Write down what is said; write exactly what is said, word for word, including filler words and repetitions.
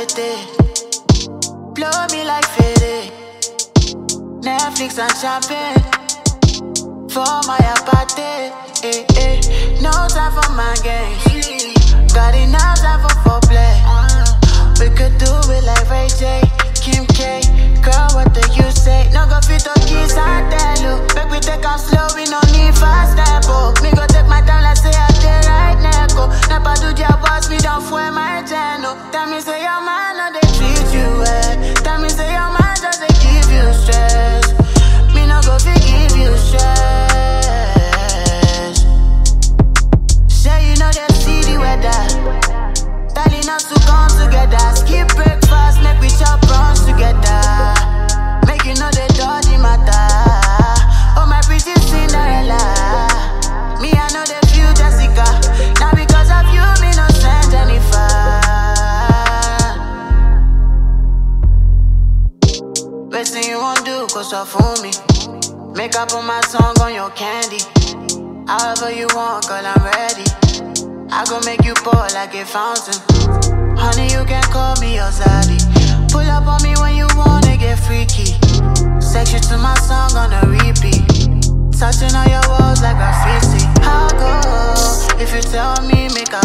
tete. Blow me like Fede. Netflix and champagne for my apartment. Eh, eh. No time for my games. Got enough time for foreplay. We could do it like Ray J, Kim K. Girl, what do you say? No go fit to kiss and tell you. Make we take off slow, we no need fast tempo. Me go take my time, like say I did right now. Never do your boss, me don't fool my channel. Tell me say your man, no they treat you well. Tell me say your man just they give you stress. Me no go fit give you stress. Say you know they see the weather. Telling us to come together. Skip breakfast, make we chop brunch together. Make you know the dirty matter. Oh my pretty Cinderella. Me I know they feel Jessica. Now because of you, me no send Jennifer. Best thing you won't do, cause up for me. Make up on my tongue on your candy. However you want, girl, I'm ready. I gon' make you pour like a fountain. Honey, you can call me your zaddy. Pull up on me when you wanna get freaky. Sex you to my song on a repeat. Touching all your walls like graffiti. I'll go if you tell me make a